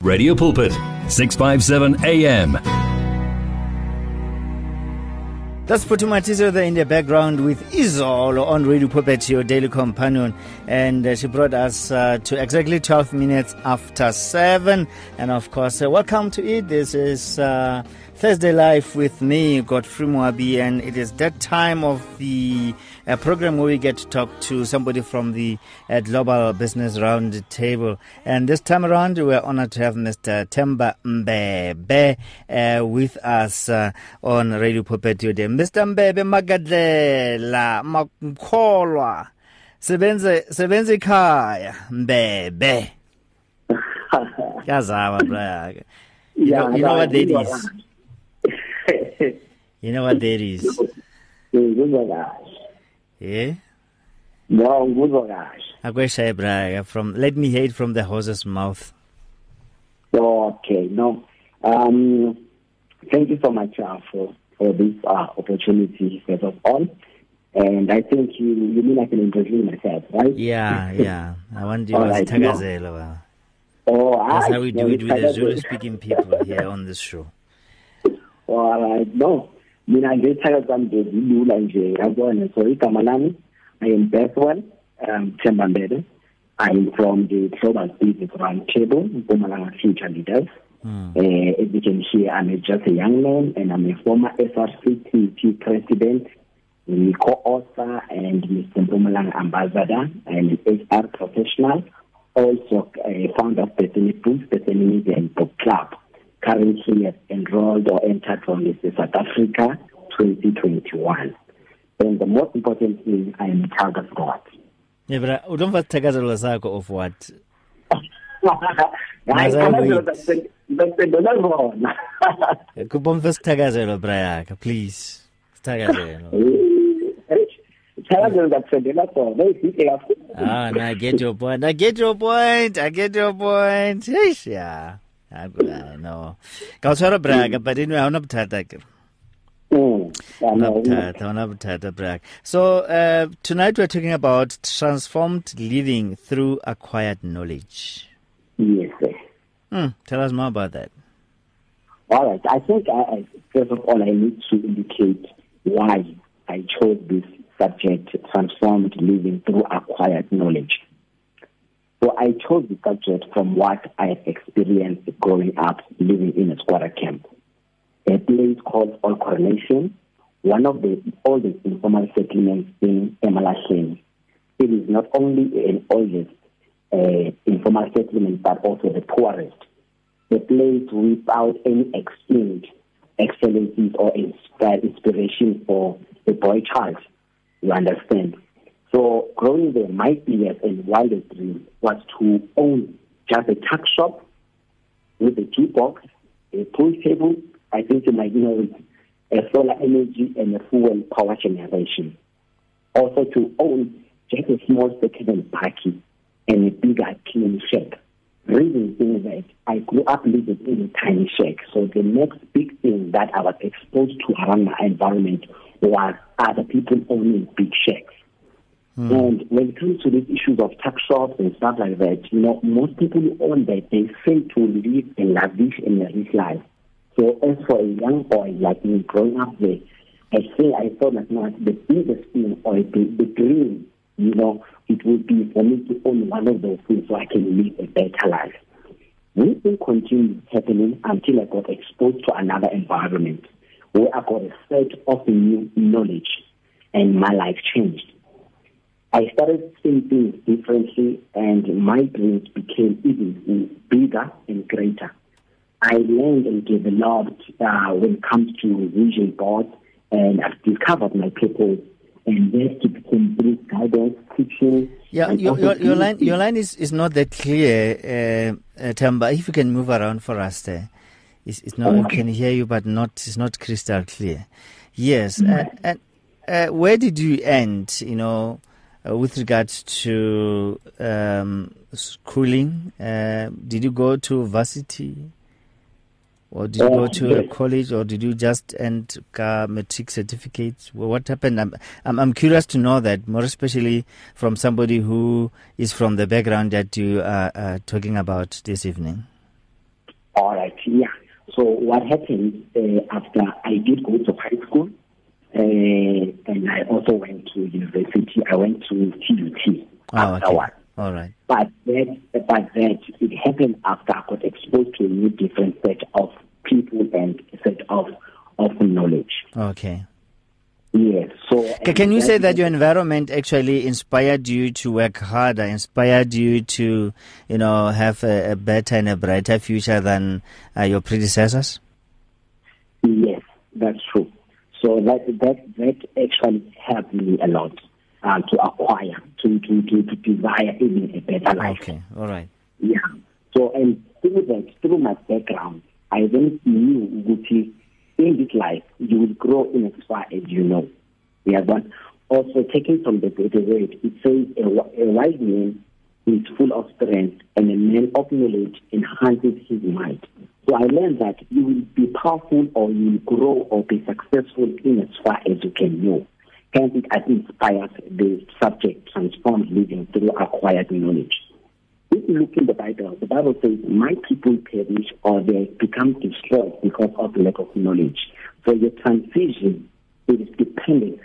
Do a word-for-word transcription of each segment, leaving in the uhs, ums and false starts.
Radio Pulpit, six fifty-seven A M. That's Putuma Tizo there in the background with Izolo on Radio Pulpit, your daily companion. And uh, she brought us uh, to exactly twelve minutes after seven. And of course, uh, welcome to it. This is uh, Thursday Live with me, Godfrey Moabi. And it is that time of the uh, program where we get to talk to somebody from the uh, Global Business Round Table. And this time around, we're honored to have Mister Themba Mbebe uh, with us uh, on Radio Pulpit today. Mister Mbebe Magadlela Makholwa Sebenze Sebenze Khaya Mbebe. Yazama bra. You know, you know what that is. You know what that is. Yeah. No, good gosh. Akwesha bra from let me hear it from the horse's mouth. Okay, no. Um thank you so much uh, for for this uh, opportunity, first of all. And I think you you mean I can introduce myself, right? Yeah, yeah. I want you All to right, Tagazelo. Oh, That's I, how we do it with the Zulu speaking people here on this show. All right, no. Mina ngethaka kwami ngezilula nje yabona so igama lami I am Bethwell um Themba Mbebe. I am from the Global Business Round Table, Mpumalanga Future Leaders. Mm. Uh, as you can hear, I'm just a young man and I'm a former S R C T president, the co-author and Mister Mpumalanga ambassador and an H R professional, also a founder of Bethany Books, Bethany Media and Book Club. Currently enrolled or entered from the South Africa twenty twenty-one. And the most important thing, I am a child of God. Yeah, but I don't want to take a of what? Kupom first tagazelo brayaka, please. Tagazelo. Ah, no, I get your point. I get your point. I get your point. Yeah. I know. Kausara braga, but anyway, I'm not tatak. So uh, tonight we're talking about transformed living through acquired knowledge. Yes, sir. Hmm. Tell us more about that. All right. I think, I, I, first of all, I need to indicate why I chose this subject, transformed living through acquired knowledge. So I chose the subject from what I have experienced growing up living in a squatter camp. A place called All Coronation, one of the oldest informal settlements in Emalahleni. It is not only an oldest uh, informal settlement, but also the poorest. The place without any extinct excellencies or inspire, inspiration for the boy child, you understand. So growing there, my biggest and wildest dream was to own just a tuck shop with a tea box, a pool table, I think you might know a solar energy and a fuel power generation. Also to own just a small second party and a bigger clean shack. Reason being that I grew up living in a tiny shack. So the next big thing that I was exposed to around my environment was other people owning big shacks. Mm. And when it comes to these issues of tuck shops and stuff like that, you know, most people who own that, they seem to live a lavish and a rich life. So as for a young boy like me growing up there, I think I thought that not the biggest thing or the, the dream, you know, it would be for me to own one of those things so I can live a better life. This thing continued happening until I got exposed to another environment where I got a set of new knowledge and my life changed. I started seeing things differently and my dreams became even bigger and greater. I learned and developed uh, when it comes to vision boards, and I've discovered my purpose, and that to become brief guidance, teaching. Yeah, your, your, your line your line is, is not that clear, uh, uh, Themba. If you can move around for us there. It's, it's not, okay. I can hear you, but not it's not crystal clear. Yes, mm-hmm. uh, and uh, where did you end, you know, uh, with regards to um, schooling? Uh, did you go to varsity? Or did you go to a college, or did you just end a matric certificate? Well, what happened? I'm, I'm I'm curious to know that, more especially from somebody who is from the background that you are uh, talking about this evening. right, yeah. So what happened uh, after I did go to high school, uh, and I also went to university. I went to T U T Oh, afterwards. okay. All right. But that, but that it happened after I got exposed to a new different set of people and a set of of knowledge. Okay. Yes. So C- Can you say that your environment actually inspired you to work harder, inspired you to, you know, have a, a better and a brighter future than uh, your predecessors? Yes, that's true. So that that that actually helped me a lot uh, to acquire, to, to to to desire even a better life. Okay. All right. Yeah. So and through that, through my background, I then knew that in this life you will grow in as far as you know. Yeah, but also taken from the, the word, it says a, a wise man is full of strength and a man of knowledge enhances his mind. So I learned that you will be powerful or you will grow or be successful in as far as you can know. Hence it inspires the subject transformed living through acquired knowledge. If you look in the Bible, the Bible says, my people perish or they become destroyed because of lack of knowledge. So your transition is dependent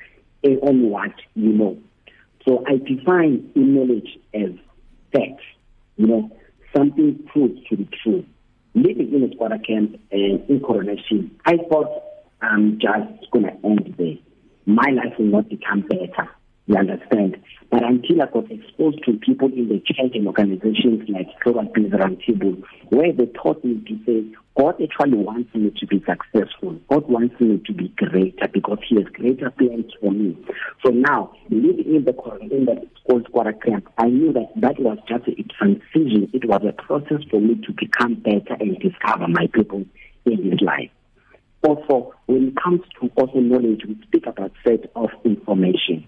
on what you know. So I define knowledge as fact, you know, something proved to be true. Living in a squatter camp and in Coronation, I thought I'm just going to end there. My life will not become better. You understand? But until I got exposed to people in the church and organizations like Global Peace Roundtable, where they taught me to say, God actually wants me to be successful. God wants me to be greater because He has greater plans for me. So now, living in the in the old squatter camp, I knew that that was just a transition. It was a process for me to become better and discover my people in this life. Also, when it comes to also knowledge, we speak about set of information.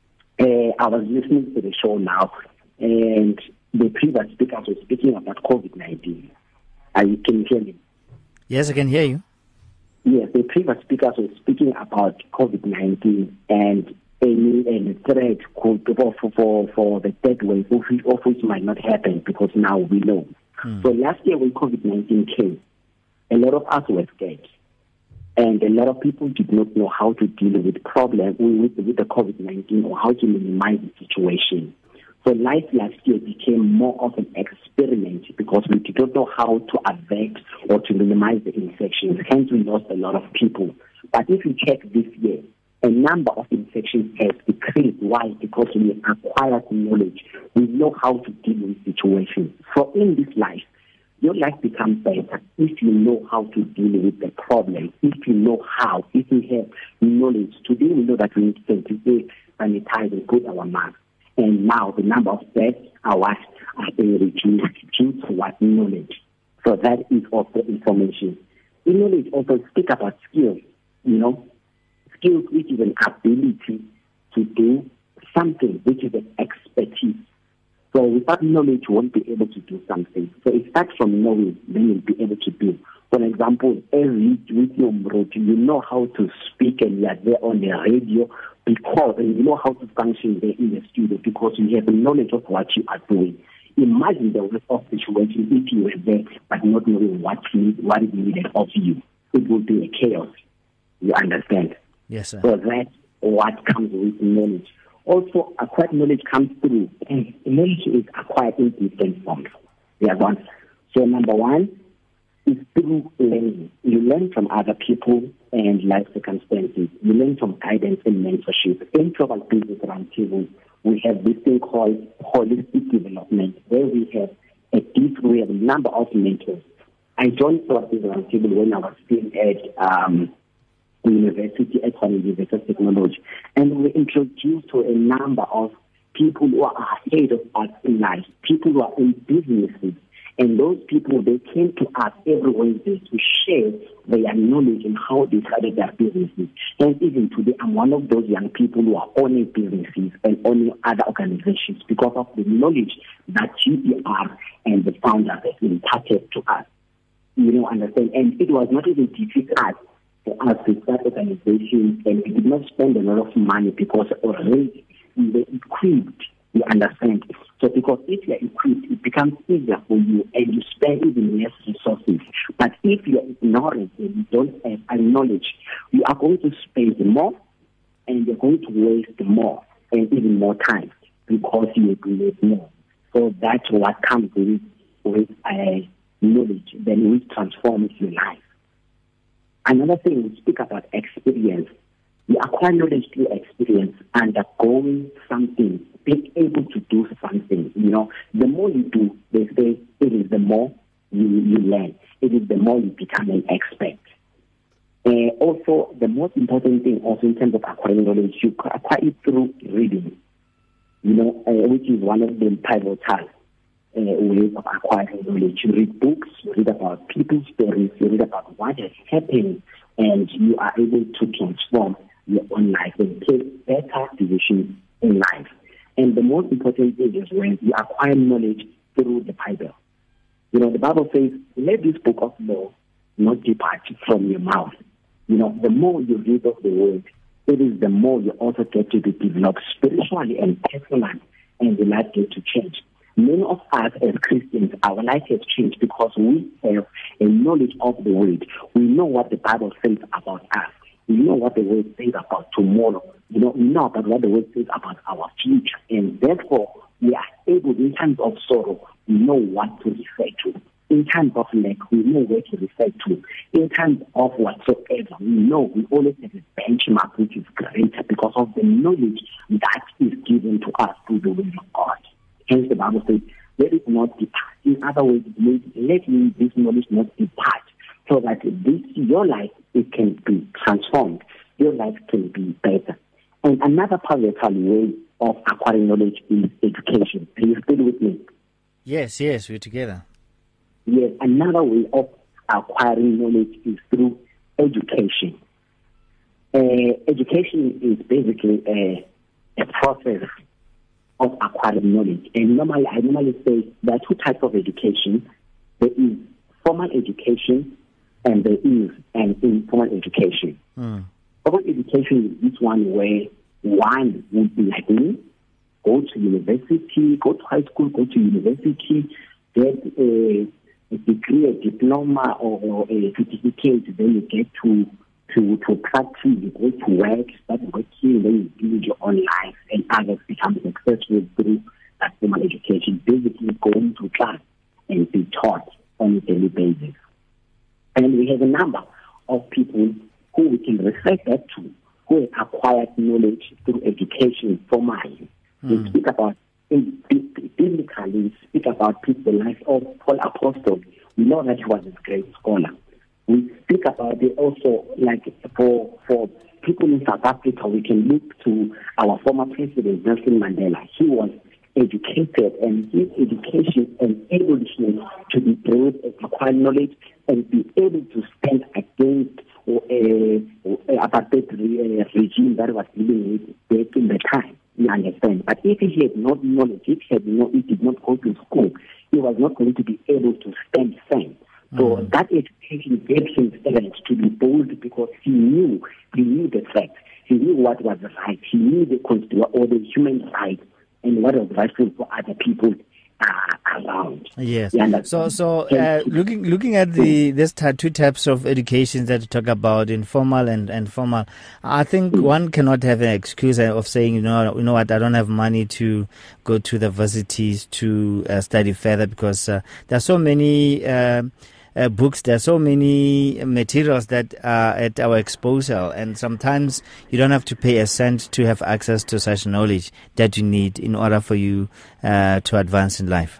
Uh, I was listening to the show now, and the previous speaker was speaking about COVID nineteen. Are you, can you hear me? Yes, I can hear you. Yes, the previous speaker was speaking about COVID nineteen and any and threat could for, for, for the third wave, of which, of which might not happen because now we know. Hmm. So last year when COVID nineteen came, a lot of us were scared. And a lot of people did not know how to deal with problem with, with the COVID nineteen or how to minimize the situation. So life last year became more of an experiment because we did not know how to avert or to minimize the infections. Hence, we lost a lot of people. But if you check this year, a number of infections has decreased. Why? Because we acquired knowledge. We know how to deal with situations. So in this life, your life becomes better if you know how to deal with the problem, if you know how, if you have knowledge. Today we know that we need to sanitize and put our masks. And now the number of deaths are what are being reduced due to what knowledge. So that is also information. In knowledge also speak about skills, you know, skills which is an ability to do something, which is an expertise. So without knowledge, you won't be able to do something. So it starts from knowing, then you'll be able to do. For example, every with your road, you know how to speak and you are there on the radio because, and you know how to function there in the studio because you have knowledge of what you are doing. Imagine the worst of situation if you were there but not knowing what need, what is needed of you. It will be a chaos. You understand? Yes, sir. So that's what comes with knowledge. Also, acquired knowledge comes through, and knowledge is acquired in different forms. They are one. So number one is through learning. You learn from other people and life circumstances. You learn from guidance and mentorship. In Global Business Roundtable, we have this thing called holistic development, where we have a deep, we have a number of mentors. I joined Global Business Roundtable when I was still at um, University at University of Technology, and we introduced to a number of people who are ahead of us in life, people who are in businesses, and those people, they came to us every Wednesday to share their knowledge and how they started their businesses. And even today, I'm one of those young people who are owning businesses and owning other organizations because of the knowledge that G P R and the founders have imparted to us. You know, understand? And it was not even difficult for us to start organizations, and we did not spend a lot of money because already we were equipped, you understand. So because if you are equipped, it becomes easier for you and you spend even less resources. But But if you're ignorant and you don't have knowledge, you are going to spend more and you're going to waste more and even more time because you will need more. So that's what comes with, with uh, knowledge, then which transforms your life. Another thing, we speak about experience. You acquire knowledge through experience, undergoing something, being able to do something. You know, the more you do, they say it is the more you, you learn. It is the more you become an expert. Uh, also, the most important thing also in terms of acquiring knowledge, you acquire it through reading, you know, uh, which is one of the pivotal uh, ways of acquiring knowledge. You read books, you read about people's stories, you read about what has happened, and you are able to transform your own life and take better decisions in life. And the most important thing is when you acquire knowledge through the Bible. You know, the Bible says, let this book of law not depart from your mouth. You know, the more you read of the word, it is the more you also get to be developed spiritually and personally, and the life get to change. Many of us as Christians, our life has changed because we have a knowledge of the word. We know what the Bible says about us. We know what the word says about tomorrow. You know, we know about what the word says about our future. And therefore, we are able, in times of sorrow, we know what to refer to. In times of lack, we know where to refer to. In times of whatsoever, we know we always have a benchmark which is greater because of the knowledge that is given to us through the word of God. Hence the Bible says, let it not depart. In other words, let this knowledge not depart, so that this your life, it can be transformed. Your life can be better. And another pivotal way of acquiring knowledge is education. Are you still with me? Yes, yes, we're together. Yes, another way of acquiring knowledge is through education. Uh, education is basically a, a process of acquiring knowledge. And normally, I normally say there are two types of education. There is formal education and there is an informal education. Mm. Formal education is this one where one would be like me, go to university, go to high school, go to university, get a, a degree, a diploma, or, or a certificate, then you get to to to practice, you go to work, start working, then you build your own life, and others become successful through that formal education, basically going to class and be taught on a daily basis. And we have a number of people who we can refer back to, who have acquired knowledge through education formally. Mm. We speak about, biblically, we speak about people like of Paul Apostle. We know that he was a great scholar. We speak about it also, like for for people in South Africa, we can look to our former president, Nelson Mandela. He was educated, and his education enabled him to be able to acquire knowledge and be able to stand against a, a apartheid regime that was living with back in the time. You understand? But if he had not knowledge, if he had not, he did not go to school, he was not going to be able to stand firm. So mm-hmm. that education gave him strength to be bold because he knew, he knew the facts, he knew what was right, he knew the constitution or the human rights and what was rightful for other people uh, around. Yes. So, so uh, looking looking at the there's two types of education that you talk about, informal and, and formal. I think mm-hmm. one cannot have an excuse of saying, you know, you know what, I don't have money to go to the universities to uh, study further because uh, there are so many. Uh, Uh, books, there are so many materials that are at our disposal, and sometimes you don't have to pay a cent to have access to such knowledge that you need in order for you uh, to advance in life.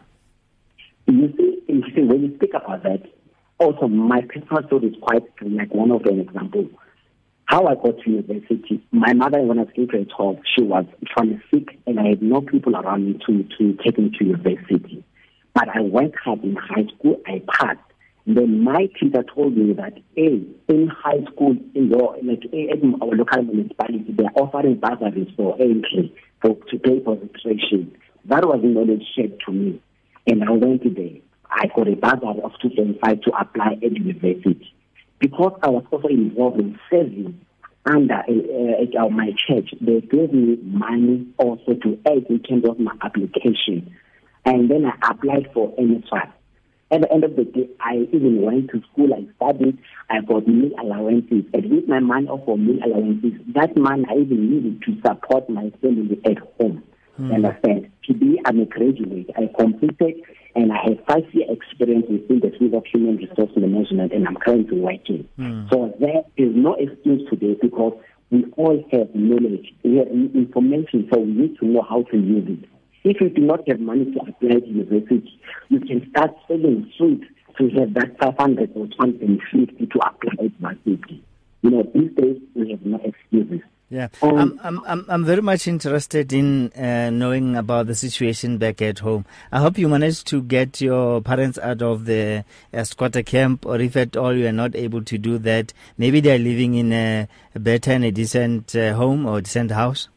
You see, you see, when you speak about that, also my personal story is quite like one of an example. How I got to university, my mother, when I was in grade twelve, she was trying to sick, and I had no people around me to, to take me to university. But I went hard in high school, I passed. Then my teacher told me that, hey, in high school, in your, like, in our local municipality, they are offering bursaries for entry, for to pay for registration. That was knowledge shared to me. And I went there. I got a bursary of two point five to apply at university. Because I was also involved in serving under uh, uh, my church, they gave me money also to aid in terms of my application. And then I applied for N S F A S. At the end of the day, I even went to school, I studied, I got meal allowances. And with my money for meal allowances, that money I even needed to support my family at home. Mm. You understand? Today, I'm a graduate. I completed and I have five year experience within the field of human resource management, and I'm currently working. Mm. So there is no excuse today because we all have knowledge, we have information, so we need to know how to use it. If you do not have money to apply to university, you can start selling fruit to have that five hundred or two hundred fifty to apply it massively. You know, these days we have no excuses. Yeah, um, I'm, I'm, I'm very much interested in uh, knowing about the situation back at home. I hope you managed to get your parents out of the uh, squatter camp, or if at all you are not able to do that, maybe they are living in a, a better and a decent uh, home or decent house.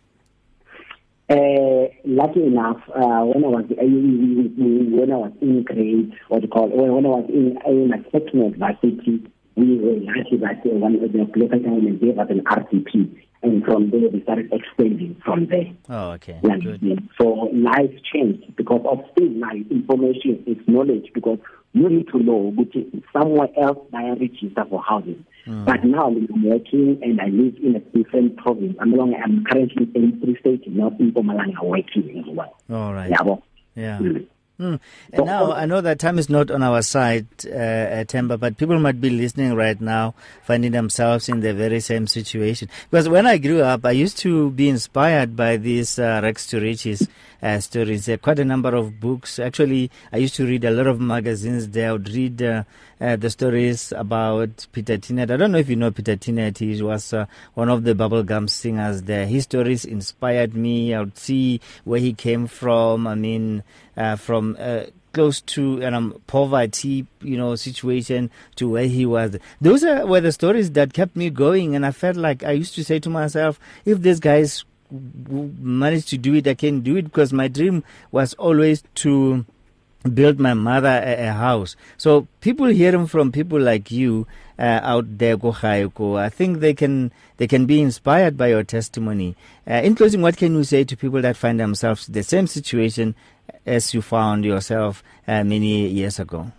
Uh, lucky enough, uh, when I was uh, when I was in grade, what do you call it, when I was in in a second university, we were lucky that uh, one of the local government gave us an R T P, and from there we started expanding from there. Oh, okay. Like, good. So life changed because of still my information is knowledge, because you need to know which somewhere else I register for housing. Mm. But now I'm working and I live in a different province. I'm long, I'm currently in three states, not in Mpumalanga, working as well. All right. Yeah. Well, yeah. Mm. Mm. And now I know that time is not on our side, uh, at Temba, but people might be listening right now, finding themselves in the very same situation. Because when I grew up, I used to be inspired by these uh, Rex to Riches uh, stories. There are quite a number of books. Actually, I used to read a lot of magazines there. I would read uh, uh, the stories about Peter Tinnett. I don't know if you know Peter Tinnett. He was uh, one of the bubblegum singers there. His stories inspired me. I would see where he came from. I mean, uh, from uh, close to um, poverty, you know, situation to where he was. Those are, were the stories that kept me going, and I felt like I used to say to myself, if these guys managed to do it, I can do it, because my dream was always to build my mother a, a house. So people hearing from people like you uh, out there, Go, I think they can they can be inspired by your testimony. Uh, in closing, what can you say to people that find themselves in the same situation as you found yourself uh, many years ago?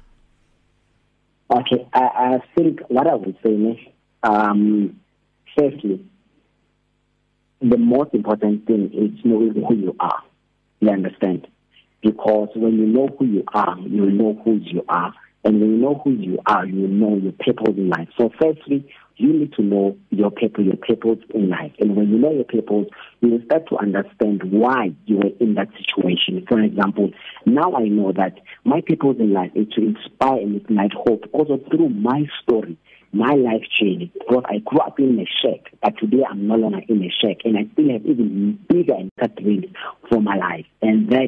Okay, I, I think what I would say, um, firstly, the most important thing is knowing who you are. You understand? Because when you know who you are, you know who you are. And when you know who you are, you know your purpose in life. So firstly, you need to know your purpose, your purpose in life. And when you know your purpose, you will start to understand why you were in that situation. For example, now I know that my purpose in life is to inspire and ignite hope. Also through my story, my life changed, because I grew up in a shack, but today I'm no longer in a shack, and I still have even bigger and better dreams for my life. And that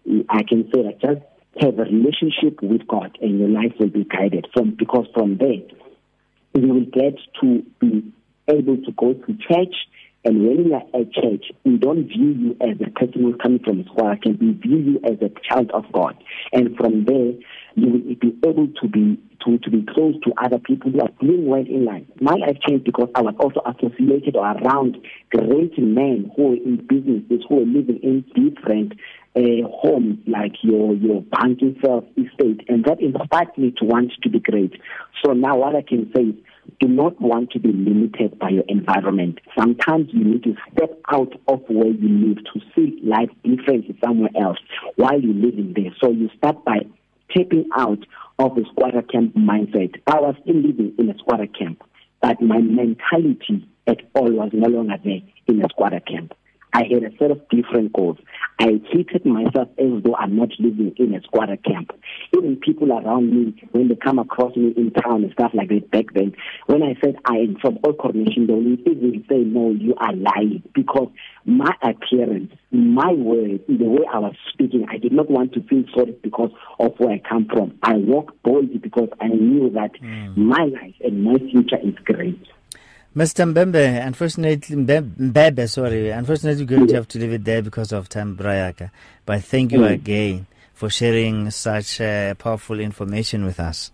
I can say that just have a relationship with God, and your life will be guided from, because from there you will get to be able to go to church. And when you are at church, we don't view you as a person who's coming from a square camp. We view you as a child of God. And from there, you will be able to be to, to be close to other people who are doing well in life. My life changed because I was also associated or around great men who were in businesses, who were living in different uh, homes, like your, your banking self estate. And that inspired me to want to be great. So now what I can say is, do not want to be limited by your environment. Sometimes you need to step out of where you live to see life differently somewhere else while you're living there. So you start by tapping out of the squatter camp mindset. I was still living in a squatter camp, but my mentality at all was no longer there in a squatter camp. I had a set of different goals. I treated myself as though I'm not living in a squatter camp. Even people around me, when they come across me in town and stuff like that back then, when I said I am from All Coronation, they will even say, no, you are lying. Because my appearance, my words, the way I was speaking, I did not want to feel sorry because of where I come from. I walked boldly because I knew that mm. my life and my future is great. Mister Mbembe, unfortunately, Mbebe, sorry, unfortunately, we're going to have to leave it there because of time, Brayaka. But thank you mm. again for sharing such uh, powerful information with us.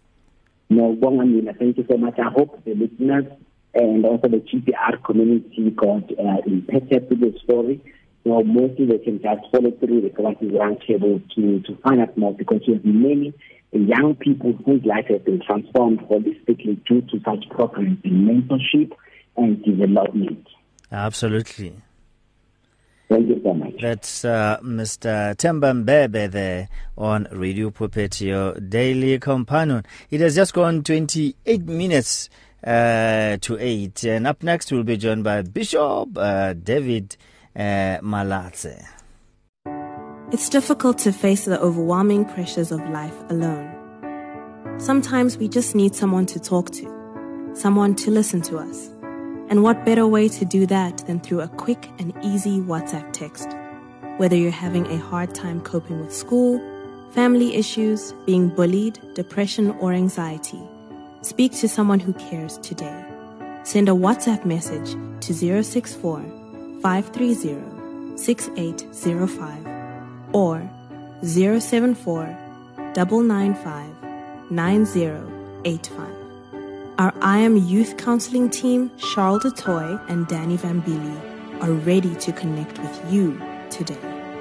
No, Bongamina, thank you so much. I hope the listeners and also the G P R community got uh, impacted with the story, So mostly they can just follow through the Kwasi's Roundtable to, to find out more, because we have many young people whose life has been transformed holistically due to such programs in mentorship and development. Absolutely. Thank you so much. That's uh, Mister Themba Mbebe there on Radio Pulpit, your daily companion. It has just gone twenty-eight minutes uh, to eight. And up next, we'll be joined by Bishop uh, David uh, Malatse. It's difficult to face the overwhelming pressures of life alone. Sometimes we just need someone to talk to, someone to listen to us. And what better way to do that than through a quick and easy WhatsApp text? Whether you're having a hard time coping with school, family issues, being bullied, depression, or anxiety, speak to someone who cares today. Send a WhatsApp message to zero six four, five three zero, six eight zero five or zero seven four, nine nine five, nine zero eight five. Our I Am Youth Counseling team, Charles DeToy and Danny Vambili, are ready to connect with you today.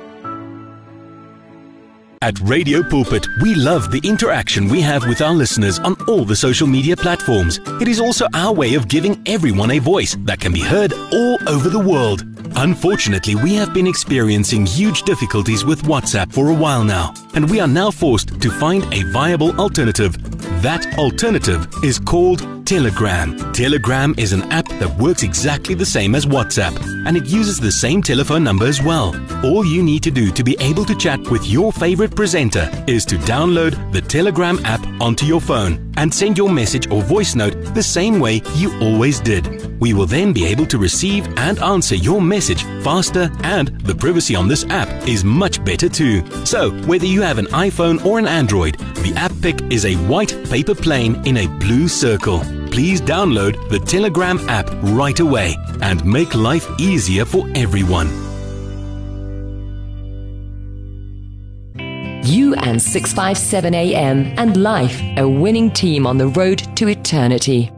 At Radio Pulpit, we love the interaction we have with our listeners on all the social media platforms. It is also our way of giving everyone a voice that can be heard all over the world. Unfortunately, we have been experiencing huge difficulties with WhatsApp for a while now, and we are now forced to find a viable alternative. That alternative is called Telegram. Telegram is an app that works exactly the same as WhatsApp, and it uses the same telephone number as well. All you need to do to be able to chat with your favorite presenter is to download the Telegram app onto your phone and send your message or voice note the same way you always did. We will then be able to receive and answer your message faster, and the privacy on this app is much better too. So, whether you have an iPhone or an Android, the app pic is a white paper plane in a blue circle. Please download the Telegram app right away and make life easier for everyone. You and six fifty-seven A M and Life, a winning team on the road to eternity.